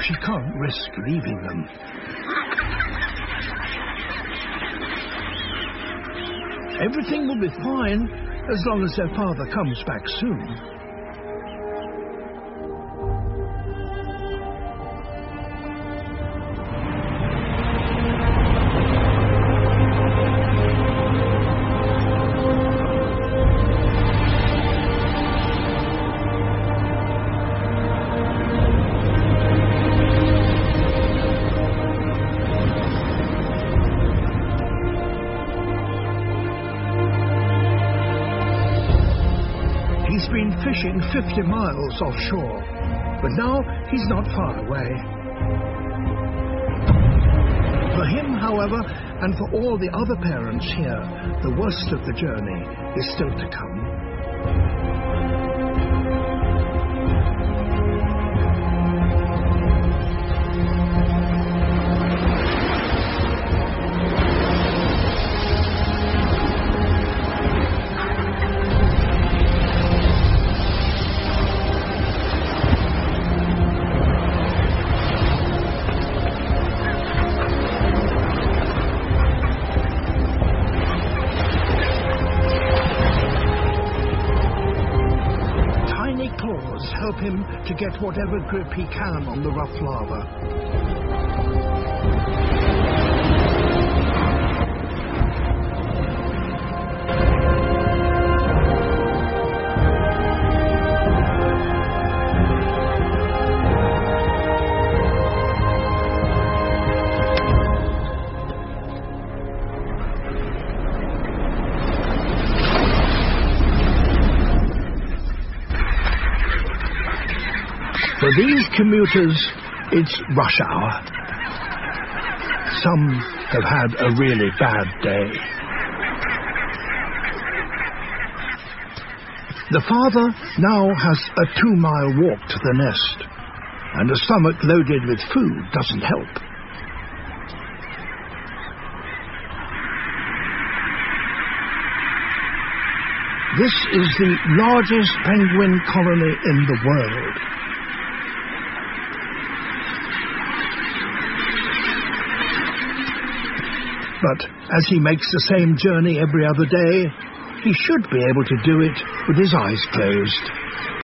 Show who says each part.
Speaker 1: She can't risk leaving them. Everything will be fine as long as their father comes back soon. He's been fishing 50 miles offshore, but now he's not far away. For him, however, and for all the other parents here, the worst of the journey is still to come. Help him to get whatever grip he can on the rough lava. For these commuters, it's rush hour. Some have had a really bad day. The father now has a 2-mile walk to the nest, and a stomach loaded with food doesn't help. This is the largest penguin colony in the world. But as he makes the same journey every other day, he should be able to do it with his eyes closed.